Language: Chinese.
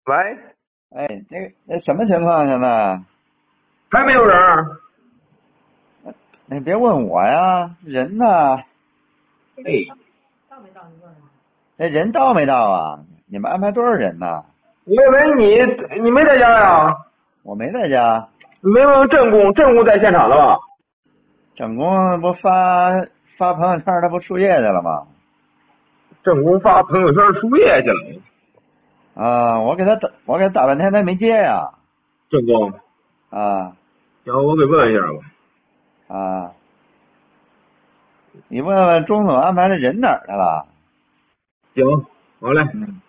喂， 哎，那什么情况现在？ 还没有人儿？ 你别问我呀，人呢？ 哎， 那人到没到啊？你们安排多少人呢？ 我以为你没在家呀？ 我没在家， 你没问正宫在现场的吧？ 整工不发朋友圈，他不输液去了吗？ 正宫发朋友圈输液去了。 啊，我给他打半天，他没接呀。 正宫， 啊行，我给问一下吧。 啊，你问问钟总安排的人哪儿去了？ 行，好嘞。